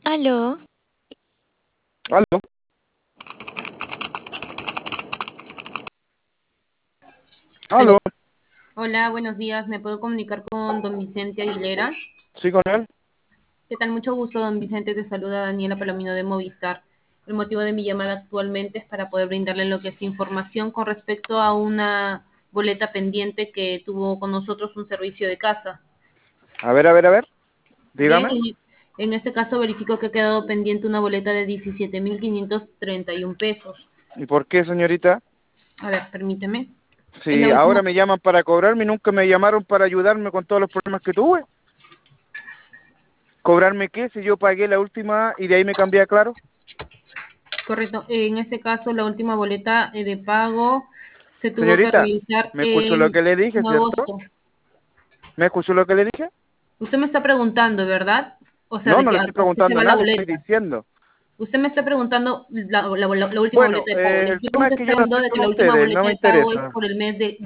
Aló, Aló, Aló. aló, Hola, buenos días. ¿Me puedo comunicar con don Vicente Aguilera? sí con él. ¿Qué tal? Mucho gusto, don Vicente. Te saluda Daniela Palomino de Movistar. El motivo de mi llamada actualmente es para poder brindarle lo que es información con respecto a una boleta pendiente que tuvo con nosotros un servicio de casa. A ver, Bien, dígame. en este caso verifico que ha quedado pendiente una boleta de 17.531 pesos. ¿Y por qué, señorita? A ver, permíteme. Es la Si última. ahora me llaman para cobrarme y nunca me llamaron para ayudarme con todos los problemas que tuve. ¿Cobrarme qué? Si yo pagué la última y de ahí me cambié a Claro. Correcto. En este caso, la última boleta de pago se tuvo que Señorita, realizar ¿me escuchó lo en que le dije, cierto? agosto. ¿Me escuchó lo que le dije? Usted me está preguntando, ¿verdad? O sea, No, de no que le a estoy usted se preguntando va la nada, le estoy boleta. diciendo. Usted me está preguntando la última Bueno, boleta de pago. Le el estoy tema es que yo no contestando estoy de que con la última ustedes, no boleta me de pago es interesa. por el mes